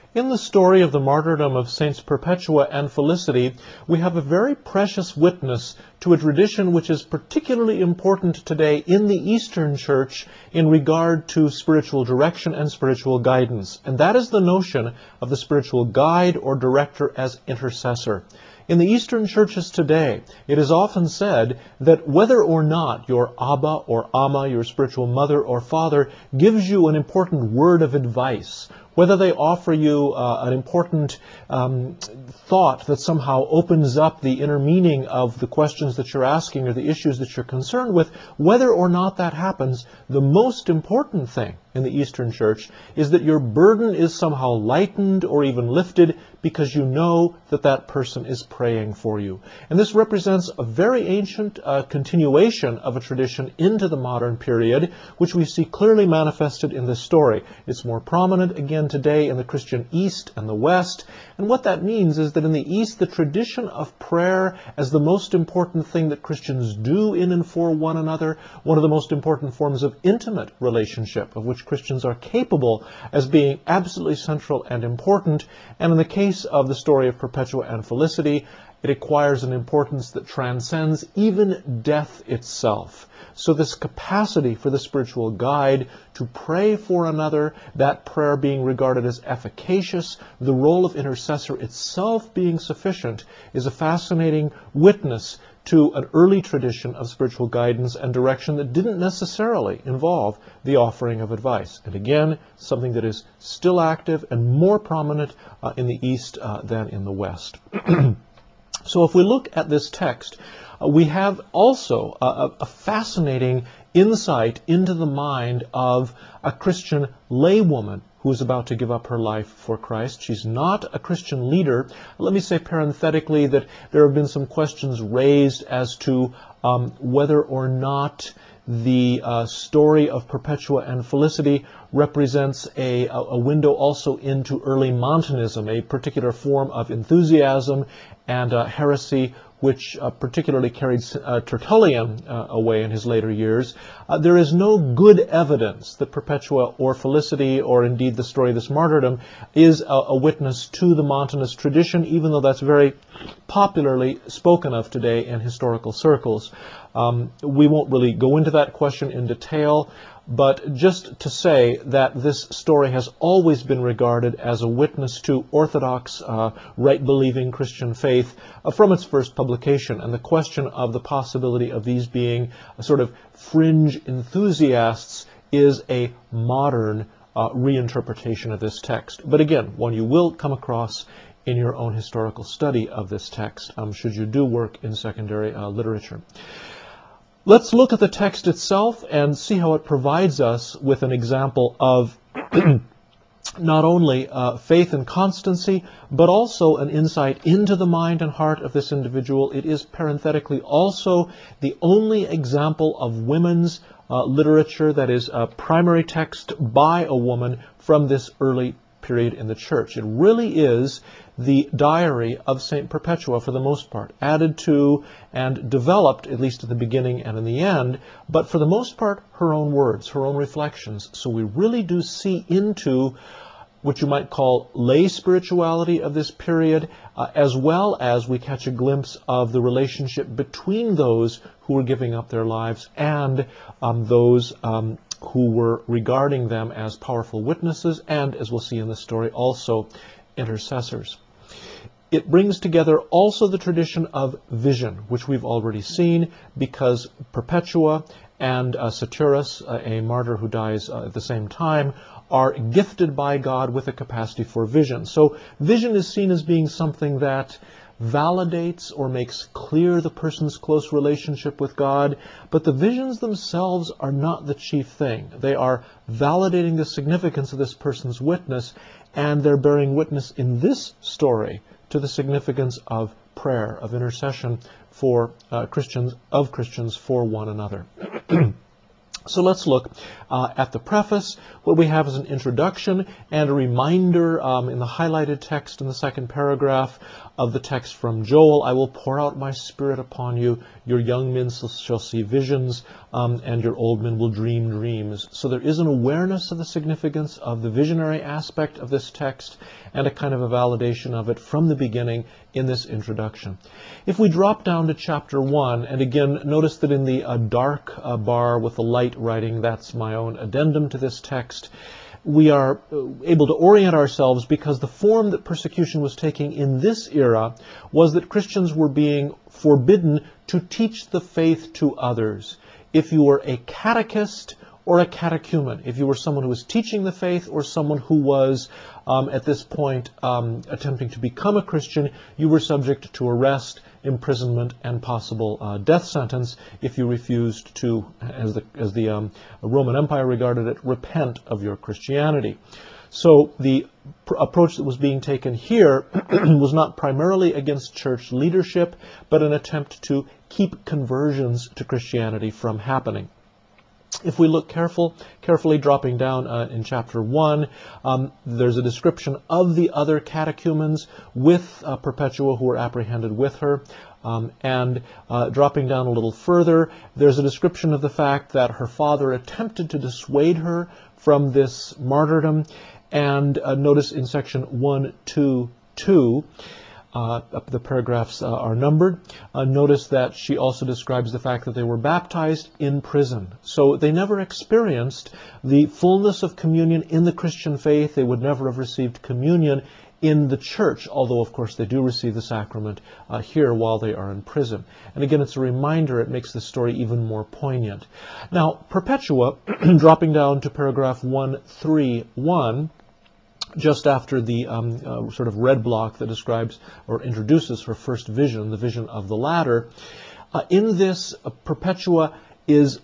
In the story of the martyrdom of Saints Perpetua and Felicity, we have a very precious witness to a tradition which is particularly important today in the Eastern Church in regard to spiritual direction and spiritual guidance. And that is the notion of the spiritual guide or director as intercessor. In the Eastern churches today, it is often said that whether or not your Abba or Amma, your spiritual mother or father, gives you an important word of advice, whether they offer you an important thought that somehow opens up the inner meaning of the questions that you're asking or the issues that you're concerned with, whether or not that happens, the most important thing in the Eastern Church is that your burden is somehow lightened or even lifted because you know that that person is praying for you. And this represents a very ancient continuation of a tradition into the modern period, which we see clearly manifested in this story. It's more prominent again today in the Christian East and the West. And what that means is that in the East, the tradition of prayer as the most important thing that Christians do in and for one another, one of the most important forms of intimate relationship of which Christians are capable as being absolutely central and important. And in the case of the story of Perpetua and Felicity, it acquires an importance that transcends even death itself. So this capacity for the spiritual guide to pray for another, that prayer being regarded as efficacious, the role of intercessor itself being sufficient, is a fascinating witness to an early tradition of spiritual guidance and direction that didn't necessarily involve the offering of advice. And again, something that is still active and more prominent in the East than in the West. So if we look at this text, we have also a fascinating insight into the mind of a Christian laywoman who is about to give up her life for Christ. She's not a Christian leader. Let me say parenthetically that there have been some questions raised as to whether or not the story of Perpetua and Felicity represents a window also into early Montanism, a particular form of enthusiasm and heresy which particularly carried Tertullian away in his later years. There is no good evidence that Perpetua or Felicity, or indeed the story of this martyrdom, is a witness to the Montanist tradition, even though that's very popularly spoken of today in historical circles. We won't really go into that question in detail, but just to say that this story has always been regarded as a witness to Orthodox, right-believing Christian faith from its first publication, and the question of the possibility of these being a sort of fringe enthusiasts is a modern reinterpretation of this text. But again, one you will come across in your own historical study of this text, should you do work in secondary literature. Let's look at the text itself and see how it provides us with an example of not only faith and constancy, but also an insight into the mind and heart of this individual. It is parenthetically also the only example of women's literature that is a primary text by a woman from this early period in the church. It really is the diary of St. Perpetua for the most part, added to and developed, at least at the beginning and in the end, but for the most part, her own words, her own reflections. So we really do see into what you might call lay spirituality of this period, as well as we catch a glimpse of the relationship between those who were giving up their lives and those who were regarding them as powerful witnesses and, as we'll see in the story, also intercessors. It brings together also the tradition of vision, which we've already seen, because Perpetua and Saturus, a martyr who dies at the same time, are gifted by God with a capacity for vision. So vision is seen as being something that validates or makes clear the person's close relationship with God, but the visions themselves are not the chief thing. They are validating the significance of this person's witness, and they're bearing witness in this story to the significance of prayer, of intercession for Christians for one another. So let's look at the preface. What we have is an introduction and a reminder in the highlighted text in the second paragraph of the text from Joel. I will pour out my Spirit upon you. Your young men shall see visions, and your old men will dream dreams. So there is an awareness of the significance of the visionary aspect of this text and a kind of a validation of it from the beginning in this introduction. If we drop down to chapter 1, and again, notice that in the dark bar with the light writing, that's my own addendum to this text, we are able to orient ourselves because the form that persecution was taking in this era was that Christians were being forbidden to teach the faith to others. If you were a catechist or a catechumen, if you were someone who was teaching the faith or someone who was at this point attempting to become a Christian, you were subject to arrest, imprisonment, and possible death sentence if you refused to, as the Roman Empire regarded it, repent of your Christianity. So the approach that was being taken here was not primarily against church leadership, but an attempt to keep conversions to Christianity from happening. If we look carefully dropping down in chapter 1, there's a description of the other catechumens with Perpetua who were apprehended with her. And dropping down a little further, there's a description of the fact that her father attempted to dissuade her from this martyrdom. And notice in section 1:2:2, the paragraphs are numbered. Notice that she also describes the fact that they were baptized in prison. So they never experienced the fullness of communion in the Christian faith. They would never have received communion in the church, although of course they do receive the sacrament here while they are in prison. And again, it's a reminder, it makes the story even more poignant. Now, Perpetua, dropping down to paragraph 1:3:1, just after the sort of red block that describes or introduces her first vision, the vision of the ladder. In this, Perpetua is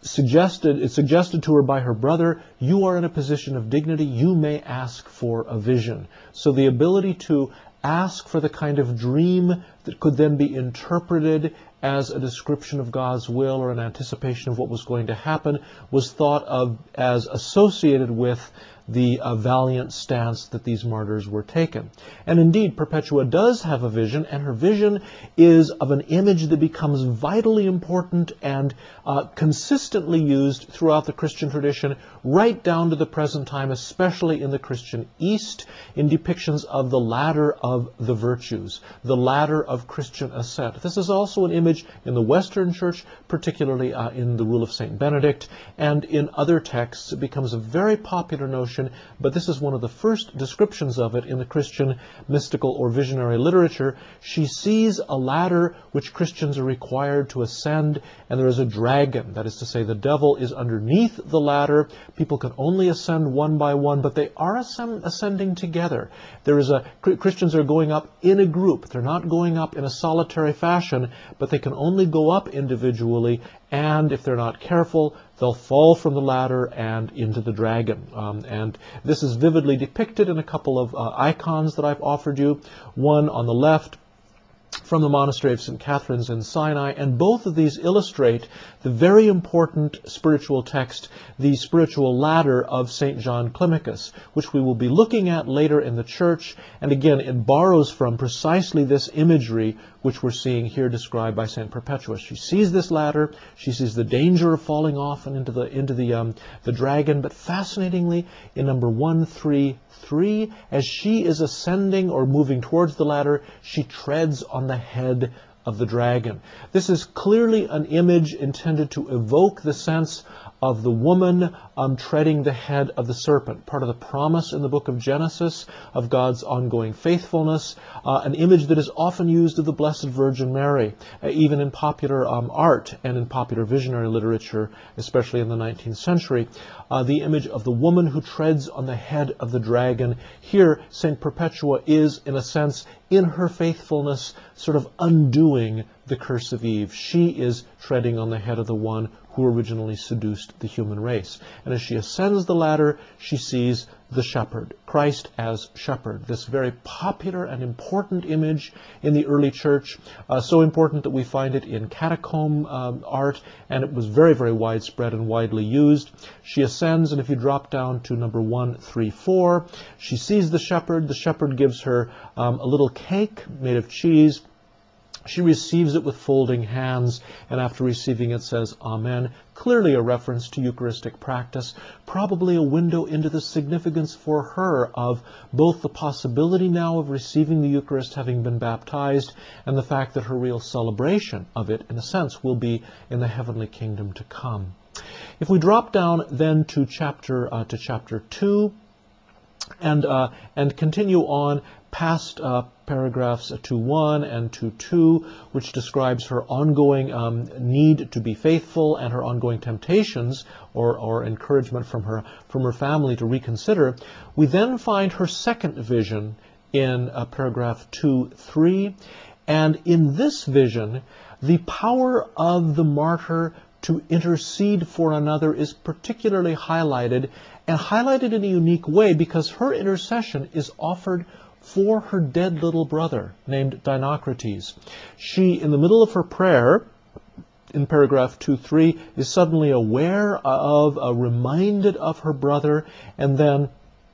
suggested to her by her brother, you are in a position of dignity, you may ask for a vision. So the ability to ask for the kind of dream that could then be interpreted as a description of God's will or an anticipation of what was going to happen was thought of as associated with the valiant stance that these martyrs were taken. And indeed, Perpetua does have a vision, and her vision is of an image that becomes vitally important and consistently used throughout the Christian tradition, right down to the present time, especially in the Christian East, in depictions of the ladder of the virtues, the ladder of Christian ascent. This is also an image in the Western Church, particularly in the Rule of St. Benedict, and in other texts. It becomes a very popular notion, but this is one of the first descriptions of it in the Christian mystical or visionary literature. She sees a ladder which Christians are required to ascend, and there is a dragon. That is to say, the devil is underneath the ladder. People can only ascend one by one, but they are ascending together. Christians are going up in a group. They're not going up in a solitary fashion, but they can only go up individually, and if they're not careful, they'll fall from the ladder and into the dragon. And this is vividly depicted in a couple of icons that I've offered you. One on the left from the monastery of St. Catherine's in Sinai, and both of these illustrate the very important spiritual text, the spiritual ladder of St. John Climacus, which we will be looking at later in the church. And again, it borrows from precisely this imagery which we're seeing here described by St. Perpetua. She sees this ladder, she sees the danger of falling off and into the dragon, but fascinatingly, in number 1:3:3, as she is ascending or moving towards the ladder, she treads on the head of the dragon. This is clearly an image intended to evoke the sense of the woman treading the head of the serpent, part of the promise in the book of Genesis of God's ongoing faithfulness, an image that is often used of the Blessed Virgin Mary, even in popular art and in popular visionary literature, especially in the 19th century. The image of the woman who treads on the head of the dragon. Here, St. Perpetua is, in a sense, in her faithfulness, sort of undoing the curse of Eve. She is treading on the head of the one who originally seduced the human race. And as she ascends the ladder, she sees the shepherd, Christ as shepherd, this very popular and important image in the early church, so important that we find it in catacomb art, and it was very, very widespread and widely used. She ascends, and if you drop down to number 134, she sees the shepherd. The shepherd gives her a little cake made of cheese. She receives it with folding hands, and after receiving it says, Amen, clearly a reference to Eucharistic practice, probably a window into the significance for her of both the possibility now of receiving the Eucharist having been baptized, and the fact that her real celebration of it, in a sense, will be in the heavenly kingdom to come. If we drop down then to chapter 2, and continue on past paragraphs 2:1 and 2:2, which describes her ongoing need to be faithful and her ongoing temptations or encouragement from her family to reconsider, we then find her second vision in paragraph 2:3, and in this vision, the power of the martyr to intercede for another is particularly highlighted, and highlighted in a unique way because her intercession is offered for her dead little brother named Dinocrates. She, in the middle of her prayer, in paragraph 2:3, is suddenly aware of, reminded of her brother, and then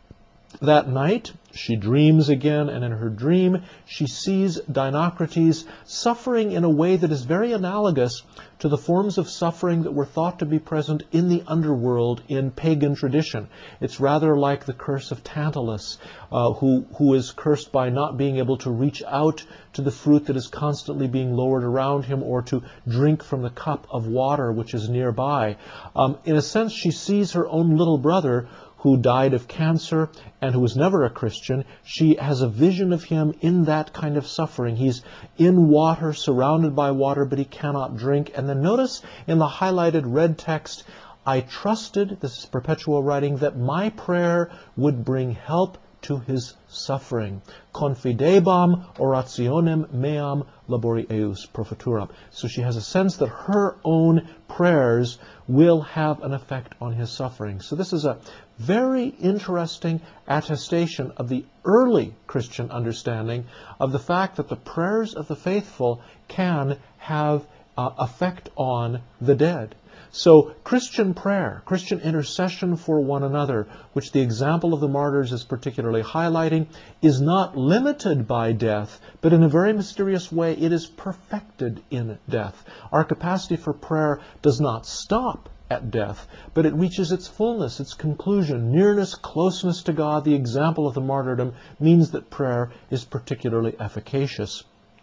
that night she dreams again, and in her dream she sees Dinocrates suffering in a way that is very analogous to the forms of suffering that were thought to be present in the underworld in pagan tradition. It's rather like the curse of Tantalus, who is cursed by not being able to reach out to the fruit that is constantly being lowered around him, or to drink from the cup of water which is nearby. In a sense, she sees her own little brother, who died of cancer and who was never a Christian. She has a vision of him in that kind of suffering. He's in water, surrounded by water, but he cannot drink. And then notice in the highlighted red text, I trusted, this is Perpetua writing, that my prayer would bring help to his suffering. Confidebam orationem meam labori eius profituram. So she has a sense that her own prayers will have an effect on his suffering. So this is a very interesting attestation of the early Christian understanding of the fact that the prayers of the faithful can have effect on the dead. So Christian prayer, Christian intercession for one another, which the example of the martyrs is particularly highlighting, is not limited by death, but in a very mysterious way it is perfected in death. Our capacity for prayer does not stop at death, but it reaches its fullness, its conclusion. Nearness, closeness to God, the example of the martyrdom, means that prayer is particularly efficacious.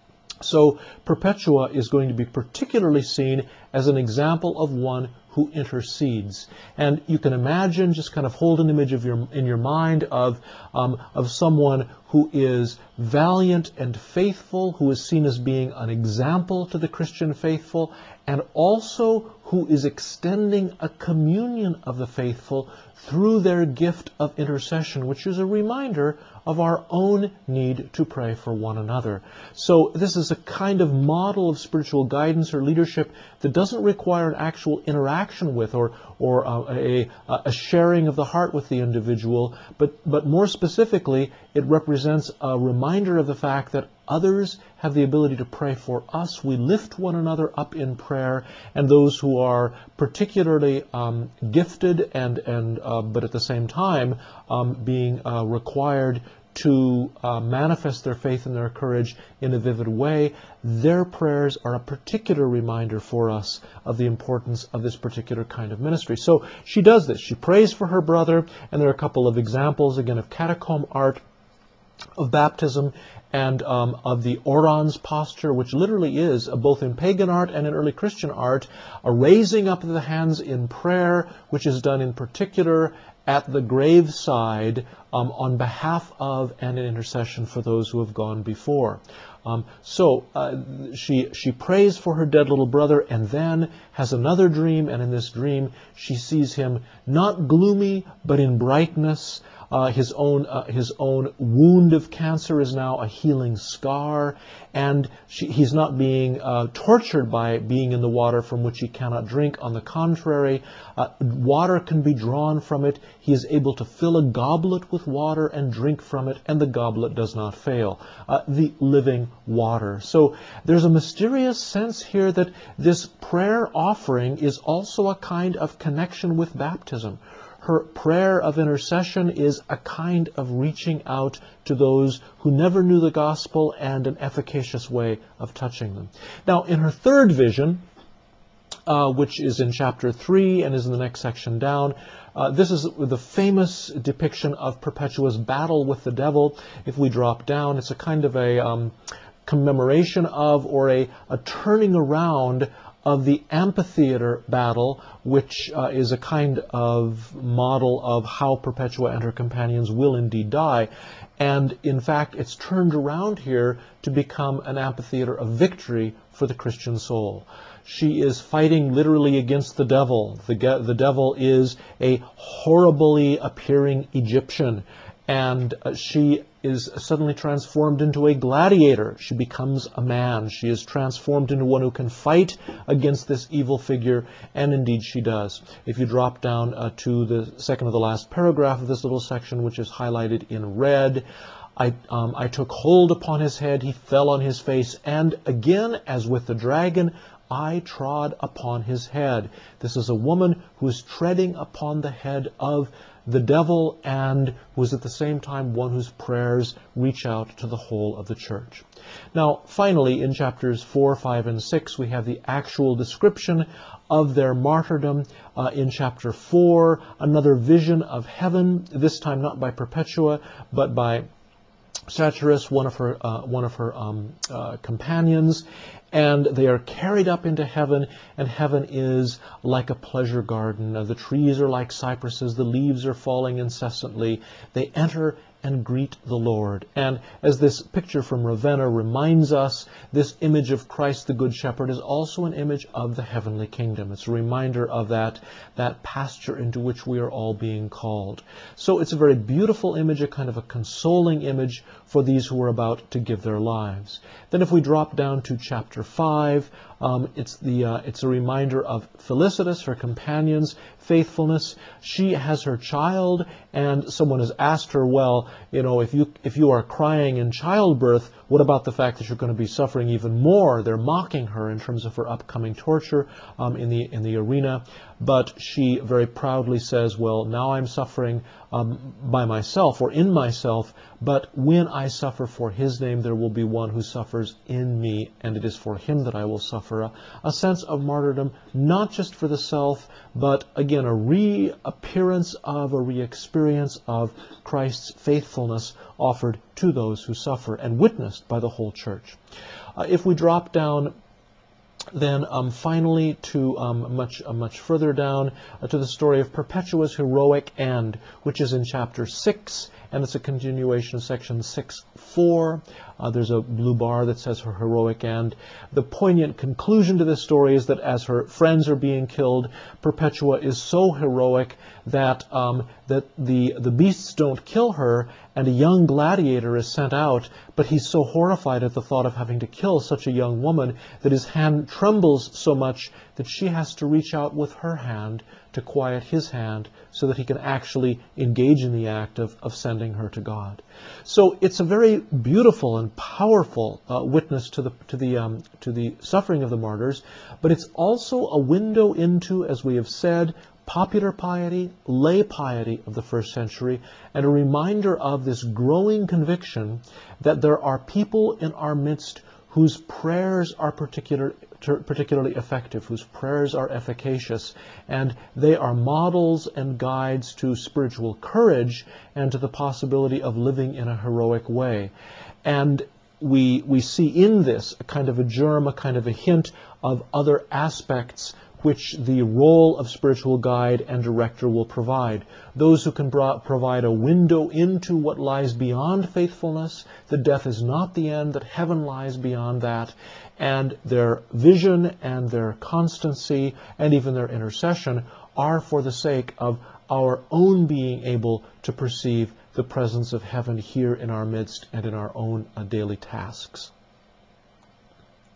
So Perpetua is going to be particularly seen as an example of one who intercedes. And you can imagine, just kind of hold an image in your mind of someone who is valiant and faithful, who is seen as being an example to the Christian faithful, and also who is extending a communion of the faithful through their gift of intercession, which is a reminder of our own need to pray for one another. So this is a kind of model of spiritual guidance or leadership that doesn't require an actual interaction with or a sharing of the heart with the individual, but more specifically, it represents a reminder of the fact that others have the ability to pray for us. We lift one another up in prayer, and those who are particularly gifted and but at the same time being required to manifest their faith and their courage in a vivid way, their prayers are a particular reminder for us of the importance of this particular kind of ministry. So she does this. She prays for her brother, and there are a couple of examples, again, of catacomb art, of baptism, and of the orans posture, which literally is, both in pagan art and in early Christian art, a raising up of the hands in prayer, which is done in particular at the graveside on behalf of and in intercession for those who have gone before. So she prays for her dead little brother, and then has another dream, and in this dream she sees him not gloomy but in brightness, His own wound of cancer is now a healing scar, and he's not being tortured by being in the water from which he cannot drink. On the contrary, water can be drawn from it. He is able to fill a goblet with water and drink from it, and the goblet does not fail. The living water. So there's a mysterious sense here that this prayer offering is also a kind of connection with baptism. Her prayer of intercession is a kind of reaching out to those who never knew the gospel and an efficacious way of touching them. Now, in her third vision, which is in chapter 3 and is in the next section down, this is the famous depiction of Perpetua's battle with the devil. If we drop down, it's a kind of a commemoration of, or a turning around of the amphitheater battle, which is a kind of model of how Perpetua and her companions will indeed die. And in fact, it's turned around here to become an amphitheater of victory for the Christian soul. She is fighting literally against the devil. The devil is a horribly appearing Egyptian, and she is suddenly transformed into a gladiator. She becomes a man. She is transformed into one who can fight against this evil figure, and indeed she does. If you drop down to the second to the last paragraph of this little section, which is highlighted in red, I took hold upon his head, he fell on his face, and again, as with the dragon, I trod upon his head. This is a woman who is treading upon the head of the devil, and who is at the same time one whose prayers reach out to the whole of the church. Now, finally, in chapters 4, 5, and 6, we have the actual description of their martyrdom. In chapter 4, another vision of heaven, this time not by Perpetua, but by Satyrus, one of her companions, and they are carried up into heaven, and heaven is like a pleasure garden. The trees are like cypresses, the leaves are falling incessantly. They enter and greet the Lord. And as this picture from Ravenna reminds us, this image of Christ the Good Shepherd is also an image of the heavenly kingdom. It's a reminder of that pasture into which we are all being called. So it's a very beautiful image, a kind of a consoling image for these who are about to give their lives. Then if we drop down to chapter 5, it's a reminder of Felicitas, her companion's faithfulness. She has her child, and someone has asked her, well, if you are crying in childbirth, what about the fact that you're going to be suffering even more? They're mocking her in terms of her upcoming torture in the arena. But she very proudly says, well, now I'm suffering by myself or in myself, but when I suffer for his name, there will be one who suffers in me, and it is for him that I will suffer. A sense of martyrdom, not just for the self, but again, a reappearance of, a re-experience of Christ's faithfulness offered to those who suffer and witnessed by the whole church. If we drop down then finally to much further down to the story of Perpetua's heroic end, which is in chapter 6, and it's a continuation of section 6:4. There's a blue bar that says her heroic end. The poignant conclusion to this story is that as her friends are being killed, Perpetua is so heroic that the beasts don't kill her, and a young gladiator is sent out, but he's so horrified at the thought of having to kill such a young woman that his hand trembles so much that she has to reach out with her hand to quiet his hand so that he can actually engage in the act of sending her to God. So it's a very beautiful and powerful witness to the suffering of the martyrs, but it's also a window into, as we have said, popular piety, lay piety of the first century, and a reminder of this growing conviction that there are people in our midst whose prayers are particularly effective, whose prayers are efficacious, and they are models and guides to spiritual courage and to the possibility of living in a heroic way. And we see in this a kind of a germ, a kind of a hint of other aspects which the role of spiritual guide and director will provide. Those who can provide a window into what lies beyond faithfulness, that death is not the end, that heaven lies beyond that, and their vision and their constancy and even their intercession are for the sake of our own being able to perceive the presence of heaven here in our midst and in our own daily tasks.